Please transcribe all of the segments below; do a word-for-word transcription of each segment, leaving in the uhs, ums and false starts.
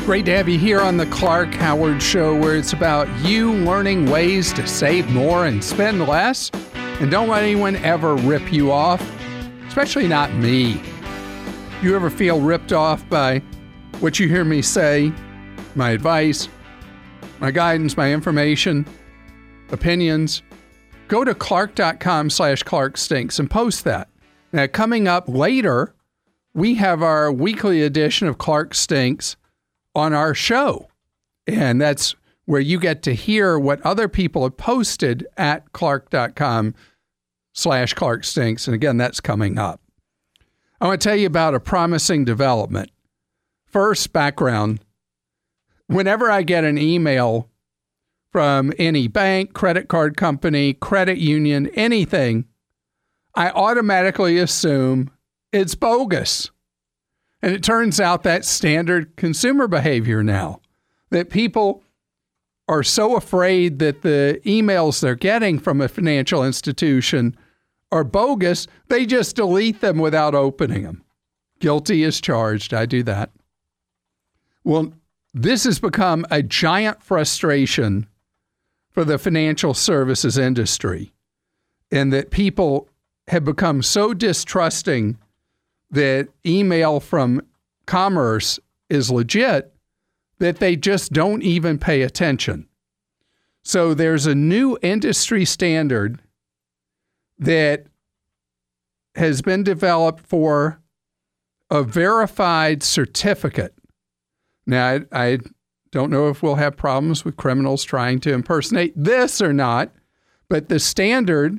Great to have you here on the Clark Howard Show, where it's about you learning ways to save more and spend less. And don't let anyone ever rip you off, especially not me. You ever feel ripped off by what you hear me say, my advice, my guidance, my information, opinions? Go to clark.com slash Clark Stinks and post that. Now, coming up later, we have our weekly edition of Clark Stinks on our show. And that's where you get to hear what other people have posted at clark.com slash Clark Stinks. And again, that's coming up. I want to tell you about a promising development. First, background. Whenever I get an email from any bank, credit card company, credit union, anything, I automatically assume it's bogus. And it turns out that's standard consumer behavior now, that people are so afraid that the emails they're getting from a financial institution are bogus, they just delete them without opening them. Guilty as charged. I do that. Well, this has become a giant frustration for the financial services industry, and that people have become so distrusting that email from Commerce is legit that they just don't even pay attention. So there's a new industry standard that has been developed for a verified certificate. Now, I, I don't know if we'll have problems with criminals trying to impersonate this or not, but the standard,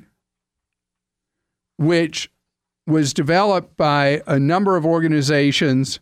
which was developed by a number of organizations.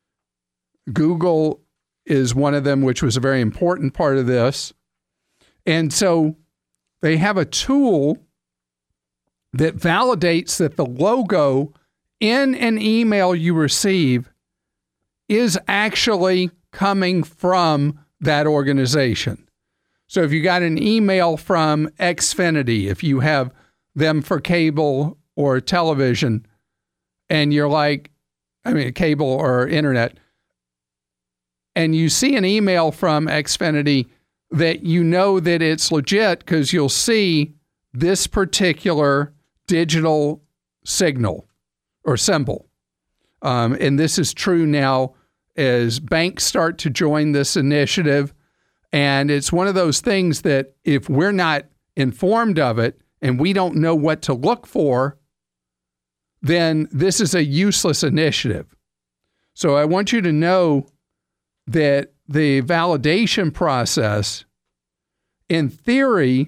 Google is one of them, which was a very important part of this. And so they have a tool that validates that the logo in an email you receive is actually coming from that organization. So if you got an email from Xfinity, if you have them for cable or television, and you're like, I mean, cable or internet, and you see an email from Xfinity that you know that it's legit because you'll see this particular digital signal or symbol. Um, and this is true now as banks start to join this initiative. And it's one of those things that if we're not informed of it and we don't know what to look for, then this is a useless initiative. So I want you to know that the validation process, in theory,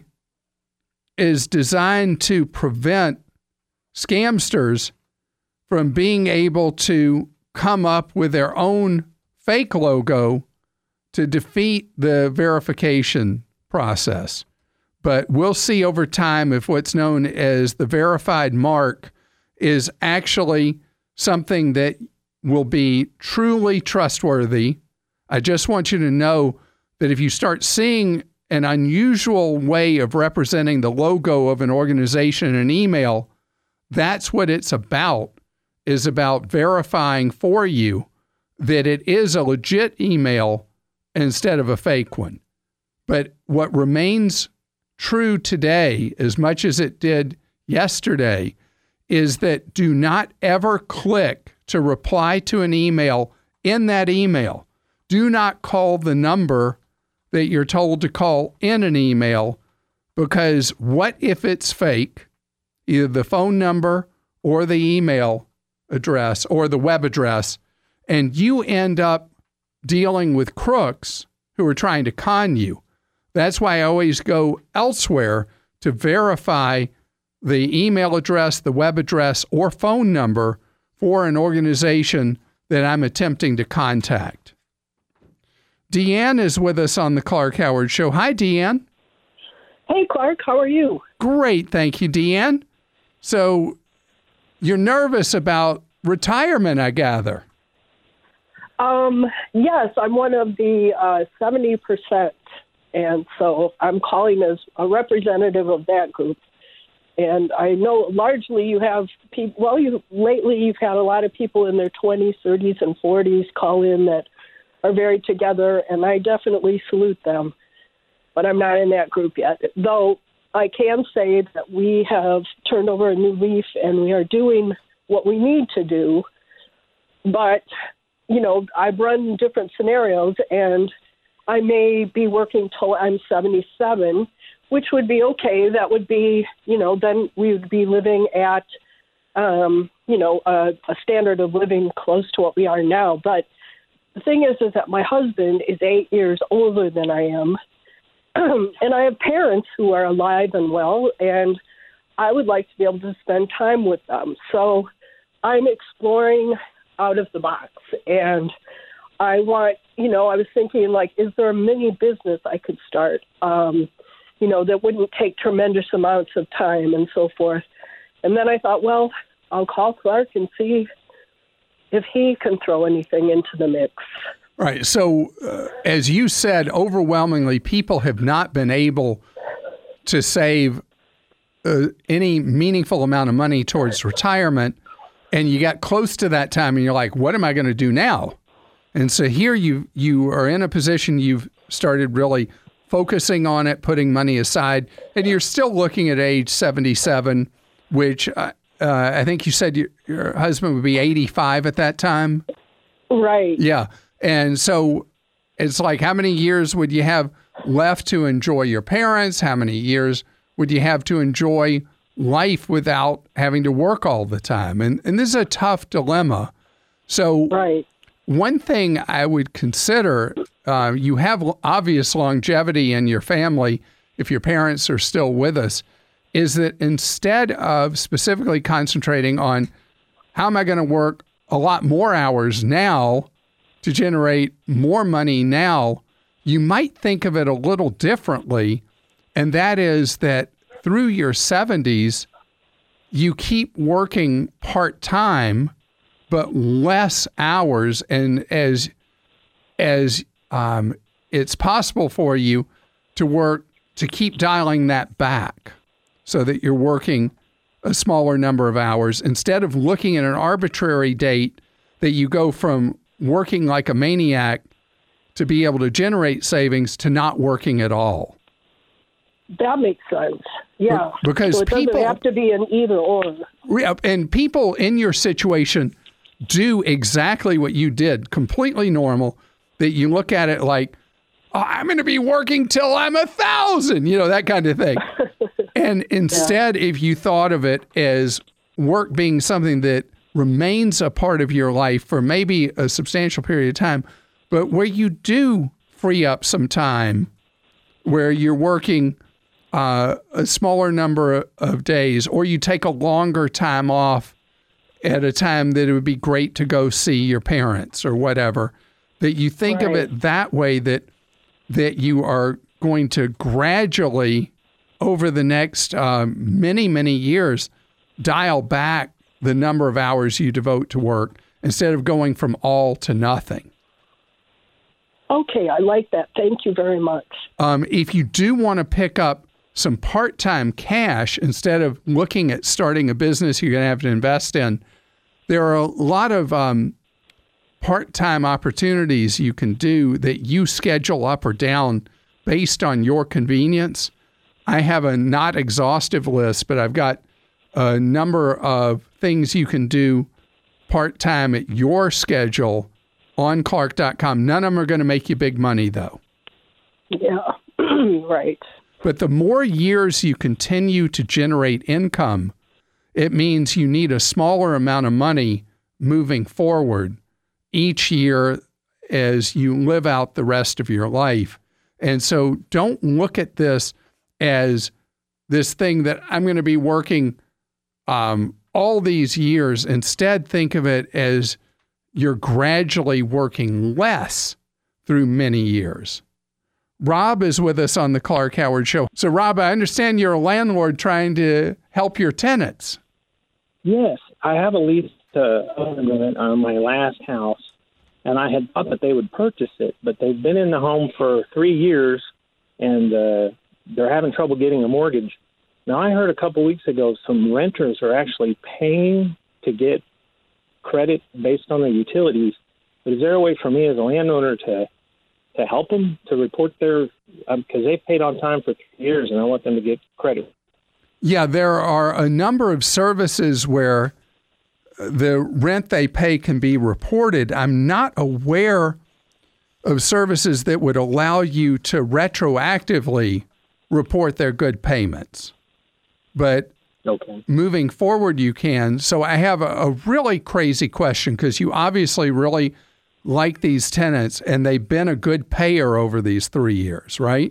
is designed to prevent scamsters from being able to come up with their own fake logo to defeat the verification process. But we'll see over time if what's known as the verified mark is actually something that will be truly trustworthy. I just want you to know that if you start seeing an unusual way of representing the logo of an organization in an email, that's what it's about, is about verifying for you that it is a legit email instead of a fake one. But what remains true today, as much as it did yesterday, is that do not ever click to reply to an email in that email. Do not call the number that you're told to call in an email, because what if it's fake? Either the phone number or the email address or the web address, and you end up dealing with crooks who are trying to con you. That's why I always go elsewhere to verify the email address, the web address, or phone number for an organization that I'm attempting to contact. Deanne is with us on the Clark Howard Show. Hi, Deanne. Hey, Clark. How are you? Great. Thank you, Deanne. So you're nervous about retirement, I gather. Um, yes, I'm one of the uh, seventy percent. And so I'm calling as a representative of that group. And I know largely you have people, well, you lately you've had a lot of people in their twenties, thirties, and forties call in that are very together, and I definitely salute them. But I'm not in that group yet. Though I can say that we have turned over a new leaf and we are doing what we need to do. But, you know, I've run different scenarios, and I may be working till I'm seventy-seven, which would be okay. That would be, you know, then we would be living at, um, you know, a, a standard of living close to what we are now. But the thing is, is that my husband is eight years older than I am. And I have parents who are alive and well, and I would like to be able to spend time with them. So I'm exploring out of the box. And I want, you know, I was thinking, like, is there a mini business I could start, um, you know, that wouldn't take tremendous amounts of time and so forth. And then I thought, well, I'll call Clark and see if he can throw anything into the mix. Right. So, uh, as you said, overwhelmingly, people have not been able to save uh, any meaningful amount of money towards retirement. And you got close to that time and you're like, what am I going to do now? And so here you you are in a position you've started really focusing on it, putting money aside, and you're still looking at age seventy-seven, which uh, uh, I think you said your, your husband would be eighty-five at that time. Right. Yeah. And so it's like, how many years would you have left to enjoy your parents? How many years would you have to enjoy life without having to work all the time? And and this is a tough dilemma. So right. One thing I would consider, uh, you have obvious longevity in your family if your parents are still with us, is that instead of specifically concentrating on how am I going to work a lot more hours now to generate more money now, you might think of it a little differently. And that is that through your seventies, you keep working part-time, but less hours. And as, as um, it's possible for you to work, to keep dialing that back so that you're working a smaller number of hours instead of looking at an arbitrary date that you go from working like a maniac to be able to generate savings to not working at all. That makes sense. Yeah. Because so it people doesn't have to be an either or. And people in your situation do exactly what you did, completely normal, that you look at it like, oh, I'm going to be working till I'm a thousand, you know, that kind of thing. And instead, yeah. if you thought of it as work being something that remains a part of your life for maybe a substantial period of time, but where you do free up some time, where you're working uh, a smaller number of days, or you take a longer time off at a time that it would be great to go see your parents or whatever, that you think right. of it that way, that that you are going to gradually, over the next uh, many, many years, dial back the number of hours you devote to work instead of going from all to nothing. Okay, I like that. Thank you very much. Um, if you do want to pick up some part-time cash instead of looking at starting a business you're going to have to invest in, there are a lot of um, part-time opportunities you can do that you schedule up or down based on your convenience. I have a not exhaustive list, but I've got a number of things you can do part-time at your schedule on Clark dot com. None of them are going to make you big money, though. Yeah, right. But the more years you continue to generate income, it means you need a smaller amount of money moving forward each year as you live out the rest of your life. And so don't look at this as this thing that I'm going to be working um, all these years. Instead, think of it as you're gradually working less through many years. Rob is with us on the Clark Howard Show. So, Rob, I understand you're a landlord trying to help your tenants. Yes, I have a lease to own on my last house, and I had thought that they would purchase it, but they've been in the home for three years, and uh, they're having trouble getting a mortgage. Now, I heard a couple weeks ago some renters are actually paying to get credit based on the utilities, But is there a way for me as a landowner to to help them to report their um, because they paid on time for three years, and I want them to get credit? Yeah, there are a number of services where the rent they pay can be reported. I'm not aware of services that would allow you to retroactively report their good payments. But okay. Moving forward, you can. So I have a, a really crazy question, because you obviously really like these tenants and they've been a good payer over these three years, right?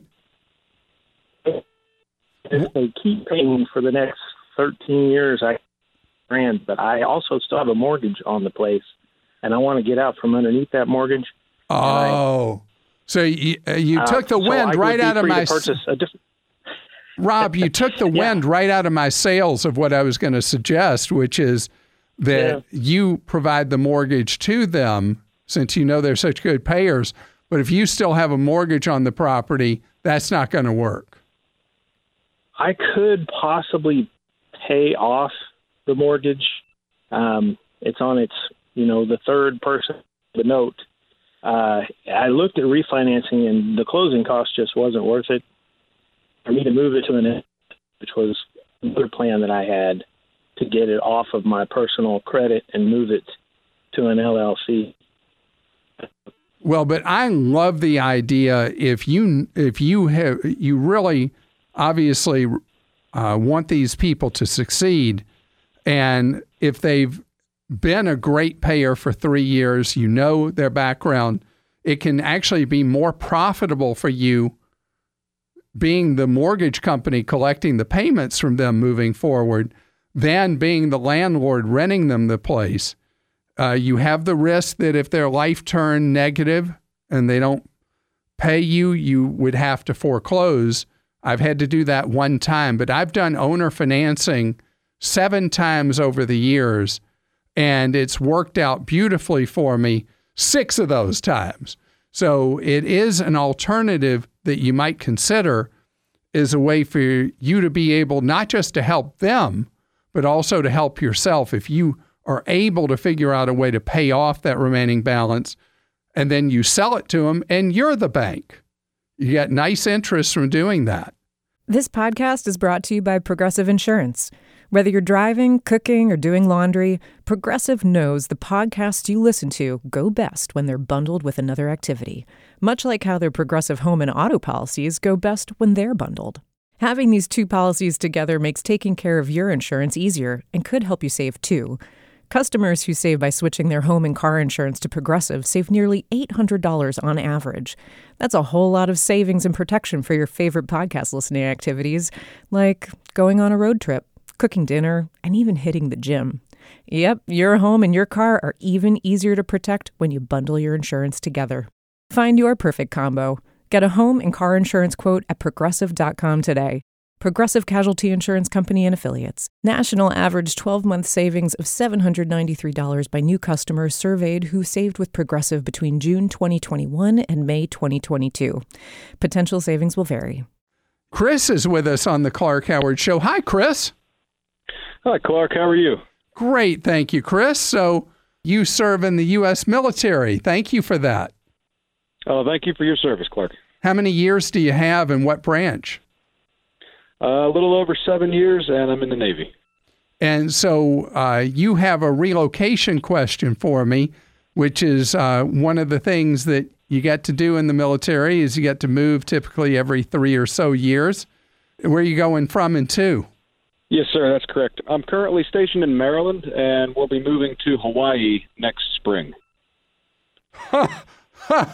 If they keep paying for the next thirteen years, I grand, but I also still have a mortgage on the place, and I want to get out from underneath that mortgage. Oh, I, so you, uh, you uh, took the so wind I right out of my... A different... Rob, you took the wind yeah. right out of my sails of what I was going to suggest, which is that yeah. you provide the mortgage to them, since you know they're such good payers. But if you still have a mortgage on the property, that's not going to work. I could possibly pay off the mortgage. Um, it's on its, you know, the third person, the note. Uh, I looked at refinancing, and the closing cost just wasn't worth it for me to move it to an, which was another plan that I had to get it off of my personal credit and move it to an L L C. Well, but I love the idea. If you if you have you really obviously uh, want these people to succeed, and if they've been a great payer for three years, you know their background, it can actually be more profitable for you being the mortgage company collecting the payments from them moving forward than being the landlord renting them the place. Uh, you have the risk that if their life turned negative and they don't pay you, you would have to foreclose. I've had to do that one time, but I've done owner financing seven times over the years, and it's worked out beautifully for me six of those times. So it is an alternative that you might consider as a way for you to be able not just to help them, but also to help yourself. If you are able to figure out a way to pay off that remaining balance, and then you sell it to them, and you're the bank. You get nice interest from doing that. This podcast is brought to you by Progressive Insurance. Whether you're driving, cooking, or doing laundry, Progressive knows the podcasts you listen to go best when they're bundled with another activity, much like how their Progressive home and auto policies go best when they're bundled. Having these two policies together makes taking care of your insurance easier and could help you save too. Customers who save by switching their home and car insurance to Progressive save nearly eight hundred dollars on average. That's a whole lot of savings and protection for your favorite podcast listening activities, like going on a road trip, cooking dinner, and even hitting the gym. Yep, your home and your car are even easier to protect when you bundle your insurance together. Find your perfect combo. Get a home and car insurance quote at progressive dot com today. Progressive Casualty Insurance Company and Affiliates. National average twelve-month savings of seven hundred ninety-three dollars by new customers surveyed who saved with Progressive between June twenty twenty-one and May twenty twenty-two. Potential savings will vary. Chris is with us on the Clark Howard Show. Hi, Chris. Hi, Clark. How are you? Great. Thank you, Chris. So you serve in the U S military. Thank you for that. Oh, thank you for your service, Clark. How many years do you have and what branch? Uh, a little over seven years, and I'm in the Navy. And so uh, you have a relocation question for me, which is uh, one of the things that you get to do in the military is you get to move typically every three or so years. Where are you going from and to? Yes, sir, that's correct. I'm currently stationed in Maryland, and we'll be moving to Hawaii next spring. Huh. Huh.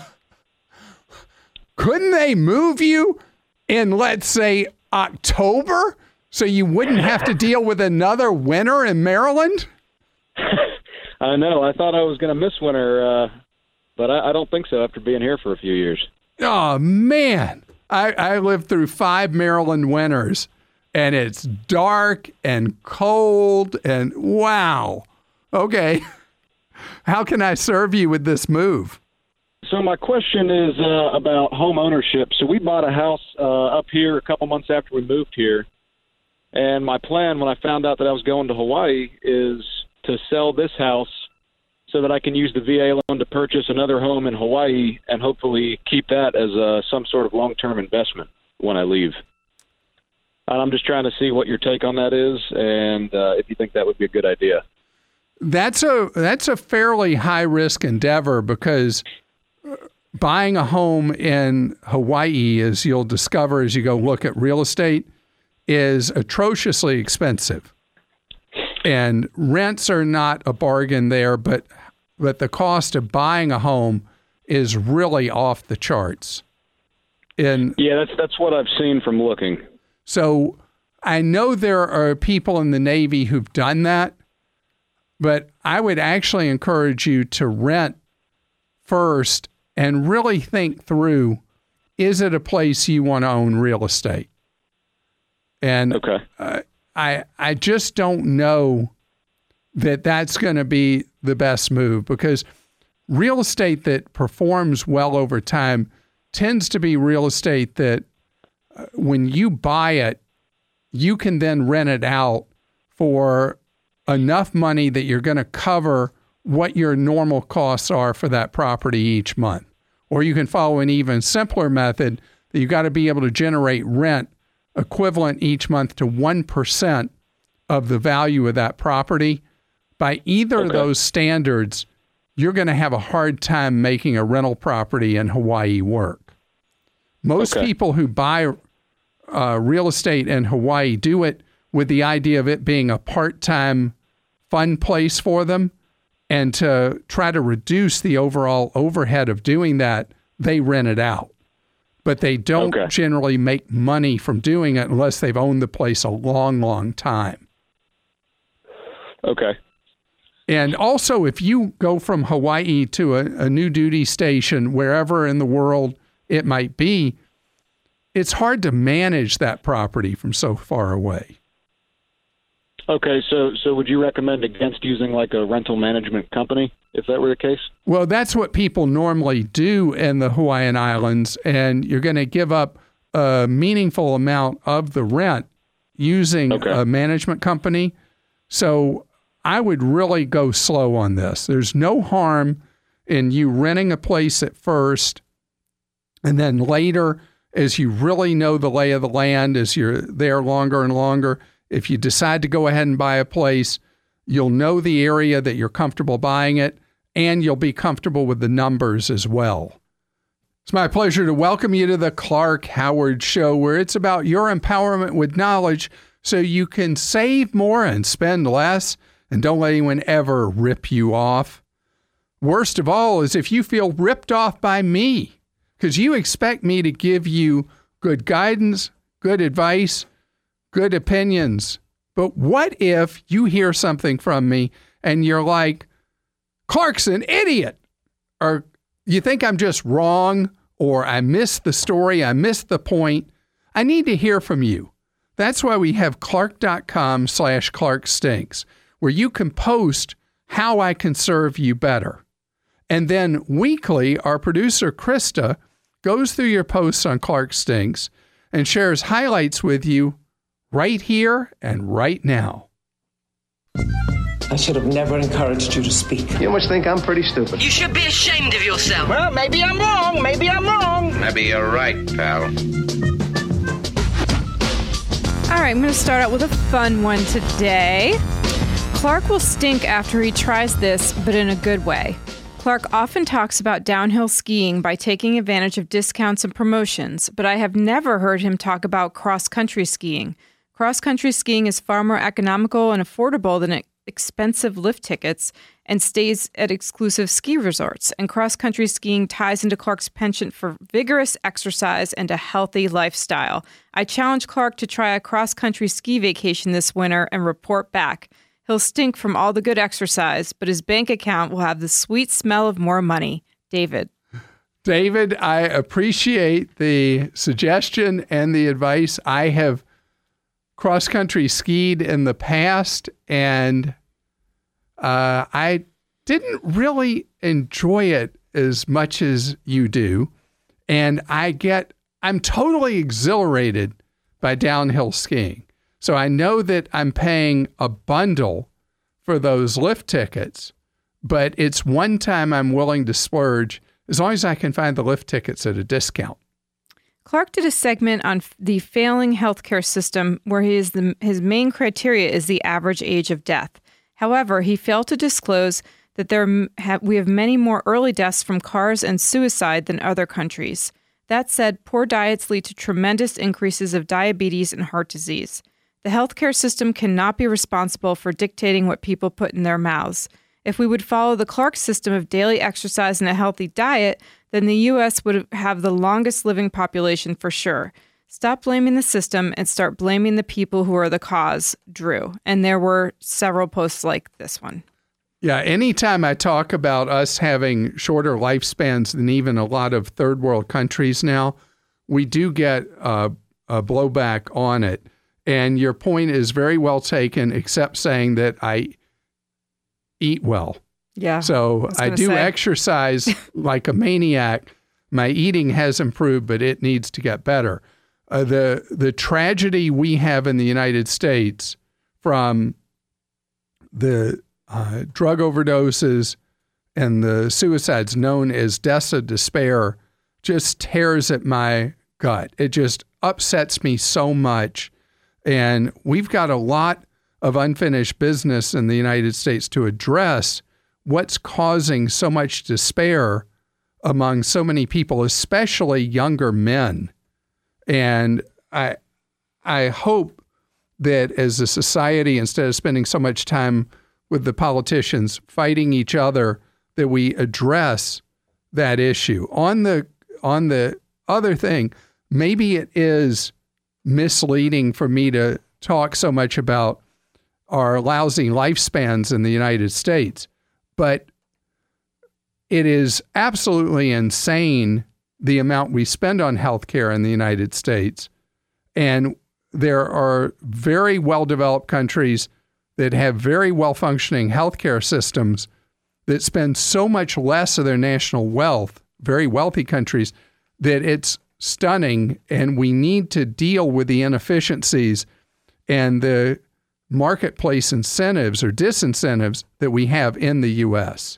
Couldn't they move you in, let's say, October, so you wouldn't have to deal with another winter in Maryland? I know. I thought I was going to miss winter, uh, but I, I don't think so after being here for a few years. Oh, man. I, I lived through five Maryland winters, and it's dark and cold, and wow. Okay. How can I serve you with this move? So my question is uh, about home ownership. So we bought a house uh, up here a couple months after we moved here. And my plan when I found out that I was going to Hawaii is to sell this house so that I can use the V A loan to purchase another home in Hawaii and hopefully keep that as uh, some sort of long-term investment when I leave. And I'm just trying to see what your take on that is, and uh, if you think that would be a good idea. That's a that's a fairly high-risk endeavor, because buying a home in Hawaii, as you'll discover as you go look at real estate, is atrociously expensive. And rents are not a bargain there, but but the cost of buying a home is really off the charts. And yeah, that's that's what I've seen from looking. So I know there are people in the Navy who've done that, but I would actually encourage you to rent first and really think through, is it a place you want to own real estate? And okay. uh, I I just don't know that that's going to be the best move, because real estate that performs well over time tends to be real estate that uh, when you buy it, you can then rent it out for enough money that you're going to cover what your normal costs are for that property each month. Or you can follow an even simpler method that you've got to be able to generate rent equivalent each month to one percent of the value of that property. By either okay. of those standards, you're going to have a hard time making a rental property in Hawaii work. Most okay. people who buy uh, real estate in Hawaii do it with the idea of it being a part-time fun place for them. And to try to reduce the overall overhead of doing that, they rent it out. But they don't okay. generally make money from doing it unless they've owned the place a long, long time. Okay. And also, if you go from Hawaii to a, a new duty station, wherever in the world it might be, it's hard to manage that property from so far away. Okay, so so would you recommend against using like a rental management company if that were the case? Well, that's what people normally do in the Hawaiian Islands, and you're going to give up a meaningful amount of the rent using okay. a management company. So I would really go slow on this. There's no harm in you renting a place at first, and then later, as you really know the lay of the land, as you're there longer and longer, if you decide to go ahead and buy a place, you'll know the area that you're comfortable buying it, and you'll be comfortable with the numbers as well. It's my pleasure to welcome you to the Clark Howard Show, where it's about your empowerment with knowledge so you can save more and spend less, and don't let anyone ever rip you off. Worst of all is if you feel ripped off by me, because you expect me to give you good guidance, good advice, good opinions. But what if you hear something from me and you're like, Clark's an idiot, or you think I'm just wrong, or I missed the story, I missed the point? I need to hear from you. That's why we have clark.com slash Clark Stinks, where you can post how I can serve you better. And then weekly, our producer, Krista, goes through your posts on Clark Stinks and shares highlights with you right here and right now. I should have never encouraged you to speak. You must think I'm pretty stupid. You should be ashamed of yourself. Well, maybe I'm wrong. Maybe I'm wrong. Maybe you're right, pal. All right, I'm going to start out with a fun one today. Clark will stink after he tries this, but in a good way. Clark often talks about downhill skiing by taking advantage of discounts and promotions, but I have never heard him talk about cross-country skiing. Cross-country skiing is far more economical and affordable than expensive lift tickets and stays at exclusive ski resorts. And cross-country skiing ties into Clark's penchant for vigorous exercise and a healthy lifestyle. I challenge Clark to try a cross-country ski vacation this winter and report back. He'll stink from all the good exercise, but his bank account will have the sweet smell of more money. David. David, I appreciate the suggestion and the advice. I have cross-country skied in the past, and uh, I didn't really enjoy it as much as you do. And I get, I'm totally exhilarated by downhill skiing. So I know that I'm paying a bundle for those lift tickets, but it's one time I'm willing to splurge as long as I can find the lift tickets at a discount. Clark did a segment on f- the failing healthcare system where his, the, his main criteria is the average age of death. However, he failed to disclose that there m- have, we have many more early deaths from cars and suicide than other countries. That said, poor diets lead to tremendous increases of diabetes and heart disease. The healthcare system cannot be responsible for dictating what people put in their mouths. If we would follow the Clark system of daily exercise and a healthy diet, then the U S would have the longest living population for sure. Stop blaming the system and start blaming the people who are the cause, Drew. And there were several posts like this one. Yeah, anytime I talk about us having shorter lifespans than even a lot of third world countries now, we do get uh, a blowback on it. And your point is very well taken, except saying that I eat well. Yeah. So I, I do say. exercise like a maniac. My eating has improved, but it needs to get better. Uh, the the tragedy we have in the United States from the uh, drug overdoses and the suicides known as deaths of despair just tears at my gut. It just upsets me so much. And we've got a lot of unfinished business in the United States to address what's causing so much despair among so many people, especially younger men. And I I hope that as a society, instead of spending so much time with the politicians fighting each other, that we address that issue. On the on the other thing, maybe it is misleading for me to talk so much about our lousy lifespans in the United States, but it is absolutely insane the amount we spend on healthcare in the United States. And there are very well-developed countries that have very well-functioning healthcare systems that spend so much less of their national wealth, very wealthy countries, that it's stunning, and we need to deal with the inefficiencies and the marketplace incentives or disincentives that we have in the U S.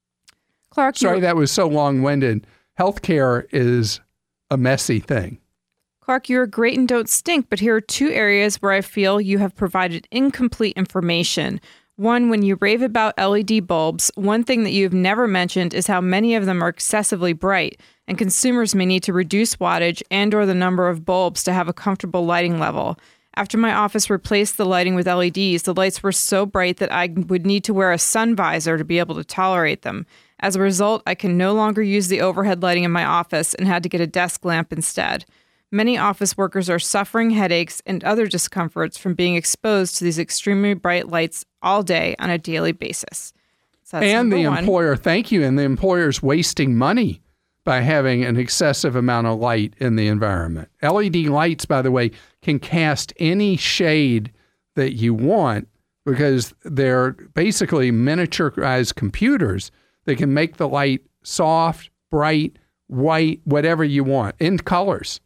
Clark, sorry that was so long-winded. Healthcare is a messy thing. Clark, you're great and don't stink, but here are two areas where I feel you have provided incomplete information. One, when you rave about L E D bulbs, one thing that you've never mentioned is how many of them are excessively bright, and consumers may need to reduce wattage and or the number of bulbs to have a comfortable lighting level. After my office replaced the lighting with L E Ds, the lights were so bright that I would need to wear a sun visor to be able to tolerate them. As a result, I can no longer use the overhead lighting in my office and had to get a desk lamp instead. Many office workers are suffering headaches and other discomforts from being exposed to these extremely bright lights all day on a daily basis. So that's and the one. employer, thank you, and the employer's wasting money by having an excessive amount of light in the environment. L E D lights, by the way, can cast any shade that you want because they're basically miniaturized computers. They can make the light soft, bright, white, whatever you want, in colors.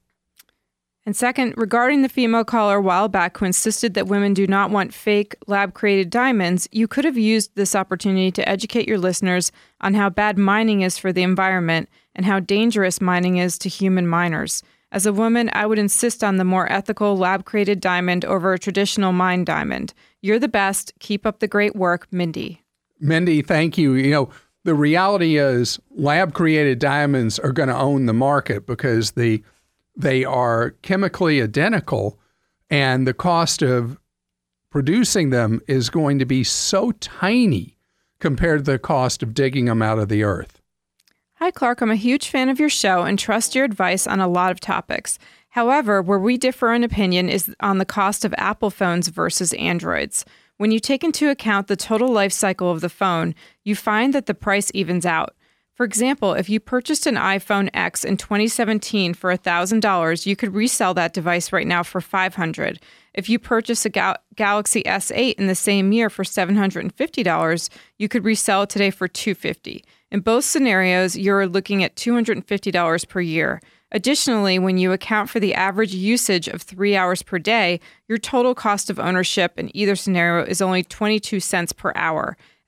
And second, regarding the female caller a while back who insisted that women do not want fake lab-created diamonds, you could have used this opportunity to educate your listeners on how bad mining is for the environment and how dangerous mining is to human miners. As a woman, I would insist on the more ethical lab-created diamond over a traditional mined diamond. You're the best. Keep up the great work, Mindy. Mindy, thank you. You know, the reality is lab-created diamonds are going to own the market because the they are chemically identical, and the cost of producing them is going to be so tiny compared to the cost of digging them out of the earth. Hi, Clark. I'm a huge fan of your show and trust your advice on a lot of topics. However, where we differ in opinion is on the cost of Apple phones versus Androids. When you take into account the total life cycle of the phone, you find that the price evens out. For example, if you purchased an iPhone X in twenty seventeen for one thousand dollars, you could resell that device right now for five hundred dollars. If you purchase a Gal- Galaxy S eight in the same year for seven hundred fifty dollars, you could resell it today for two hundred fifty dollars. In both scenarios, you're looking at two hundred fifty dollars per year. Additionally, when you account for the average usage of three hours per day, your total cost of ownership in either scenario is only twenty-two cents per hour.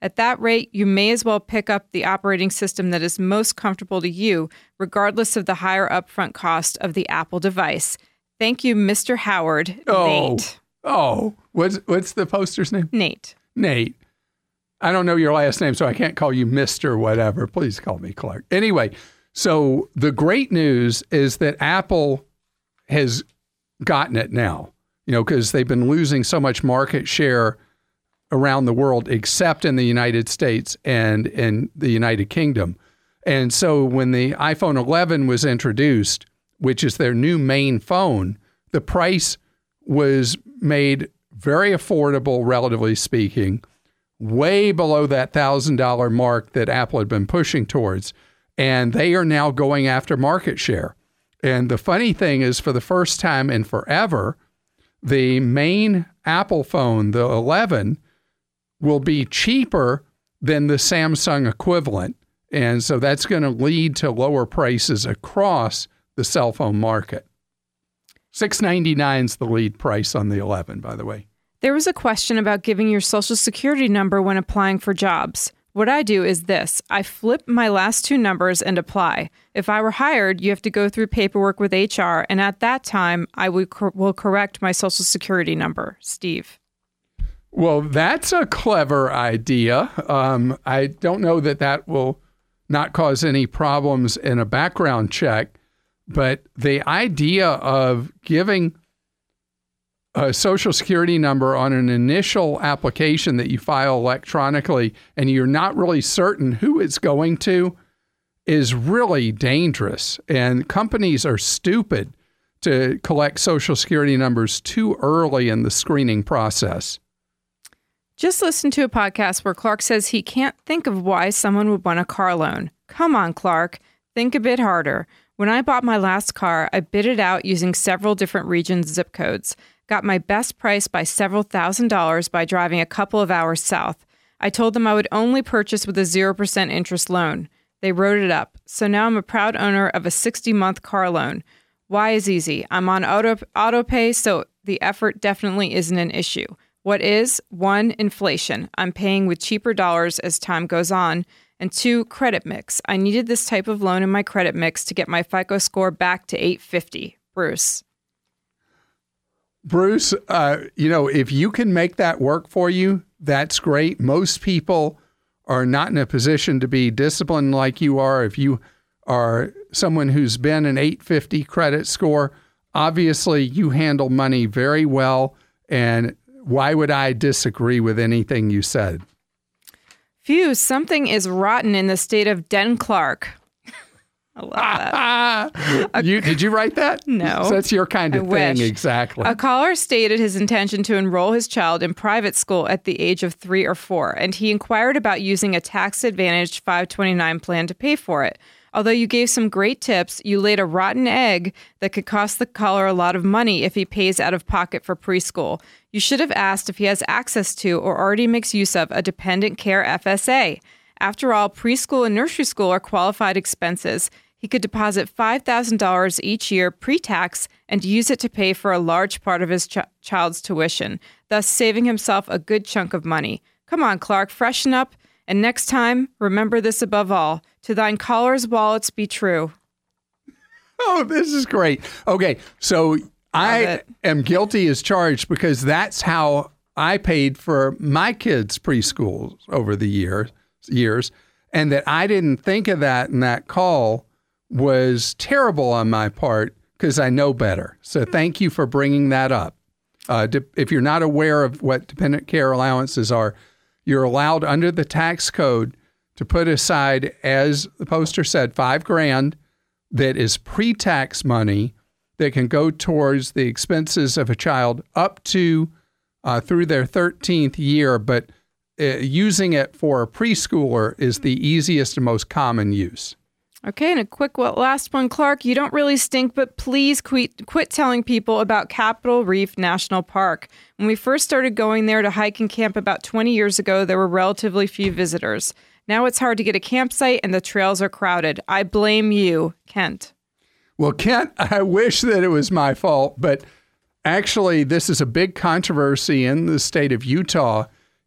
At that rate, you may as well pick up the operating system that is most comfortable to you, regardless of the higher upfront cost of the Apple device. Thank you, Mister Howard. Oh, Nate. oh, what's what's the poster's name? Nate. Nate. I don't know your last name, so I can't call you Mister whatever. Please call me Clark. Anyway, so the great news is that Apple has gotten it now, you know, because they've been losing so much market share around the world, except in the United States and in the United Kingdom. And so when the iPhone eleven was introduced, which is their new main phone, the price was made very affordable, relatively speaking, way below that one thousand dollars mark that Apple had been pushing towards. And they are now going after market share. And the funny thing is, for the first time in forever, the main Apple phone, the eleven, will be cheaper than the Samsung equivalent. And so that's going to lead to lower prices across the cell phone market. six ninety-nine is the lead price on the eleven, by the way. There was a question about giving your social security number when applying for jobs. What I do is this. I flip my last two numbers and apply. If I were hired, you have to go through paperwork with H R, and at that time, I will, cor- will correct my social security number. Steve. Well, that's a clever idea. Um, I don't know that that will not cause any problems in a background check, but the idea of giving a social security number on an initial application that you file electronically and you're not really certain who it's going to is really dangerous. And companies are stupid to collect social security numbers too early in the screening process. Just listen to a podcast where Clark says he can't think of why someone would want a car loan. Come on, Clark. Think a bit harder. When I bought my last car, I bid it out using several different regions' zip codes. Got my best price by several thousand dollars by driving a couple of hours south. I told them I would only purchase with a zero percent interest loan. They wrote it up. So now I'm a proud owner of a sixty-month car loan. Why is easy? I'm on auto auto pay, so the effort definitely isn't an issue. What is? One, inflation. I'm paying with cheaper dollars as time goes on. And two, credit mix. I needed this type of loan in my credit mix to get my FICO score back to eight fifty. Bruce. Bruce, uh, you know, if you can make that work for you, that's great. Most people are not in a position to be disciplined like you are. If you are someone who's been an eight fifty credit score, obviously you handle money very well. And why would I disagree with anything you said? Phew, something is rotten in the state of Den Clark. I love that. you, did you write that? No. So that's your kind of I thing, wish. exactly. A caller stated his intention to enroll his child in private school at the age of three or four, and he inquired about using a tax-advantaged five twenty-nine plan to pay for it. Although you gave some great tips, you laid a rotten egg that could cost the caller a lot of money if he pays out of pocket for preschool. You should have asked if he has access to or already makes use of a dependent care F S A. After all, preschool and nursery school are qualified expenses. He could deposit five thousand dollars each year pre-tax and use it to pay for a large part of his ch- child's tuition, thus saving himself a good chunk of money. Come on, Clark, freshen up. And next time, remember this above all. To thine callers' wallets be true. Oh, this is great. Okay, so Love I it. am guilty as charged because that's how I paid for my kids' preschool over the year, years. And that I didn't think of that in that call was terrible on my part because I know better. So thank you for bringing that up. Uh, de- if you're not aware of what dependent care allowances are, you're allowed under the tax code to put aside, as the poster said, five grand that is pre-tax money that can go towards the expenses of a child up to uh, through their thirteenth year. But uh, using it for a preschooler is the easiest and most common use. Okay, and a quick last one, Clark. You don't really stink, but please quit, quit telling people about Capitol Reef National Park. When we first started going there to hike and camp about twenty years ago, there were relatively few visitors. Now it's hard to get a campsite and the trails are crowded. I blame you, Kent. Well, Kent, I wish that it was my fault, but actually this is a big controversy in the state of Utah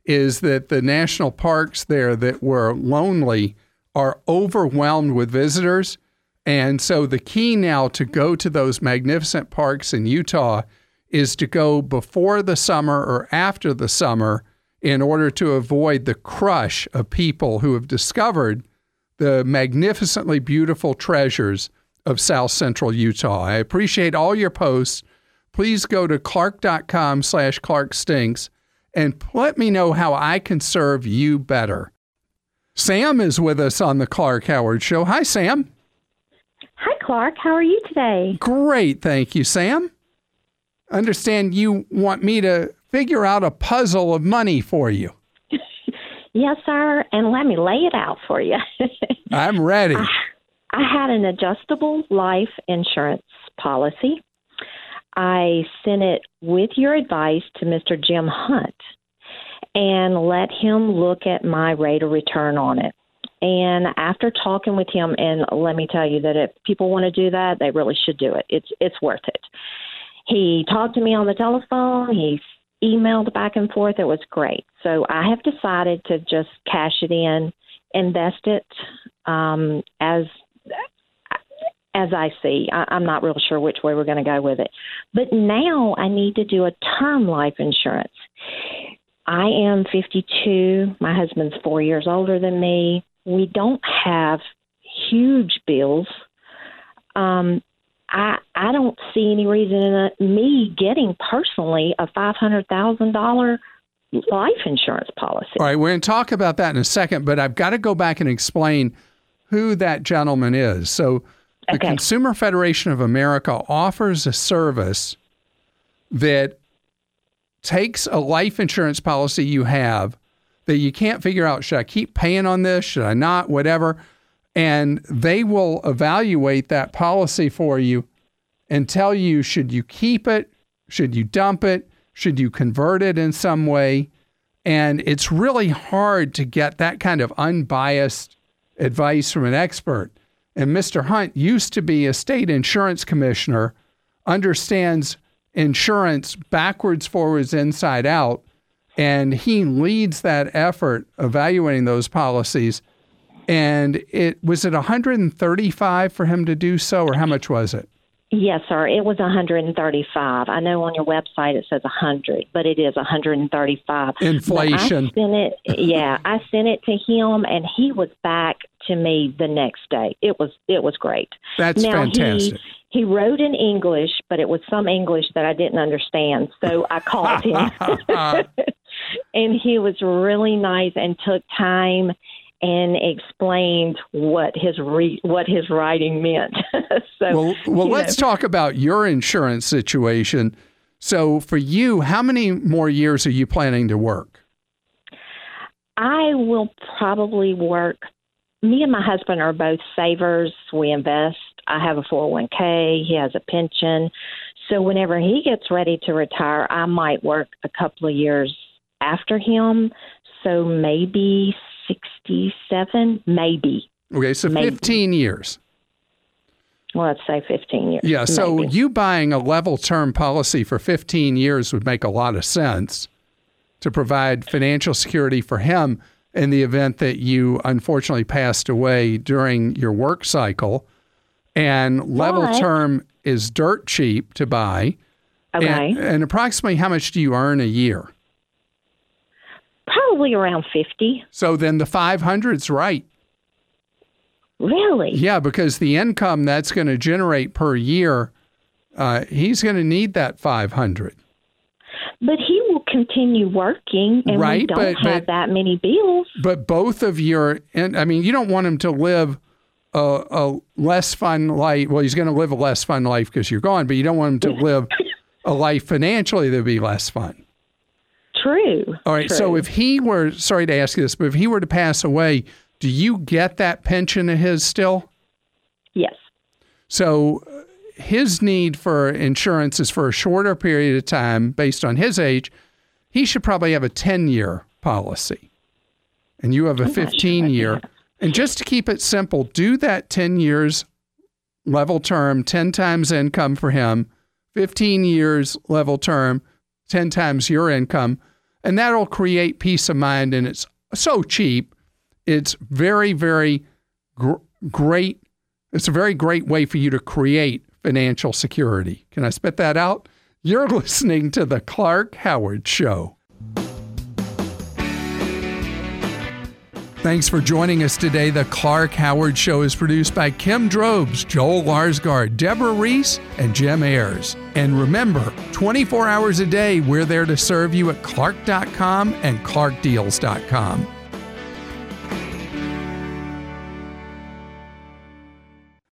is that the national parks there that were lonely are overwhelmed with visitors. And so the key now to go to those magnificent parks in Utah is to go before the summer or after the summer in order to avoid the crush of people who have discovered the magnificently beautiful treasures of South Central Utah. I appreciate all your posts. Please go to clark.com slash Clark Stinks and let me know how I can serve you better. Sam is with us on the Clark Howard Show. Hi, Sam. Hi, Clark. How are you today? Great. Thank you, Sam. Understand you want me to figure out a puzzle of money for you. Yes, sir. And let me lay it out for you. I'm ready. I, I had an adjustable life insurance policy. I sent it with your advice to Mister Jim Hunt and let him look at my rate of return on it. And after talking with him, and let me tell you that if people want to do that, they really should do it. It's it's worth it. He talked to me on the telephone. He emailed back and forth. It was great. So I have decided to just cash it in, invest it um, as as I see. I, I'm not real sure which way we're going to go with it. But now I need to do a term life insurance. I am fifty-two. My husband's four years older than me. We don't have huge bills. Um, I I don't see any reason in uh, me getting personally a five hundred thousand dollars life insurance policy. All right, we're going to talk about that in a second, but I've got to go back and explain who that gentleman is. So the okay. Consumer Federation of America offers a service that takes a life insurance policy you have that you can't figure out, should I keep paying on this? Should I not? Whatever. And they will evaluate that policy for you and tell you, should you keep it? Should you dump it? Should you convert it in some way? And it's really hard to get that kind of unbiased advice from an expert. And Mister Hunt used to be a state insurance commissioner, understands insurance backwards, forwards, inside out, and he leads that effort evaluating those policies. And it was it one hundred thirty-five for him to do so, or how much was it? Yes, sir. It was one hundred thirty-five. I know on your website it says one hundred, but it is one hundred thirty-five. Inflation. But I sent it, yeah, I sent it to him, and he was back to me the next day. It was it was great. That's now, fantastic. He, he wrote in English, but it was some English that I didn't understand, so I called him. And he was really nice and took time and explained what his re- what his writing meant. so, well, well let's know. talk about your insurance situation. So for you, how many more years are you planning to work? I will probably work. Me and my husband are both savers. We invest. I have a four oh one k. He has a pension. So whenever he gets ready to retire, I might work a couple of years after him. So maybe sixty-seven, maybe. Okay, so maybe. fifteen years. Well, let's say fifteen years. Yeah, so maybe. you buying a level term policy for fifteen years would make a lot of sense to provide financial security for him in the event that you unfortunately passed away during your work cycle. And level What? term is dirt cheap to buy. Okay. And, and approximately how much do you earn a year? Probably around fifty. So then the five hundred's right. Really? Yeah, because the income that's going to generate per year, uh, he's going to need that five hundred. But he will continue working, and right, we don't but, have but, that many bills. But both of your, and I mean, you don't want him to live a, a less fun life. Well, he's going to live a less fun life because you're gone, but you don't want him to live a life financially that would be less fun. True. All right. True. So if he were, sorry to ask you this, but if he were to pass away, do you get that pension of his still? Yes. So his need for insurance is for a shorter period of time based on his age. He should probably have a ten-year policy, and you have a fifteen-year. Sure. And just to keep it simple, do that ten years level term, ten times income for him, fifteen years level term, ten times your income. And that'll create peace of mind, and it's so cheap. It's very, very gr- great. It's a very great way for you to create financial security. Can I spit that out? You're listening to The Clark Howard Show. Thanks for joining us today. The Clark Howard Show is produced by Kim Drobes, Joel Larsgaard, Deborah Reese, and Jim Ayers. And remember, twenty-four hours a day, we're there to serve you at clark dot com and clark deals dot com.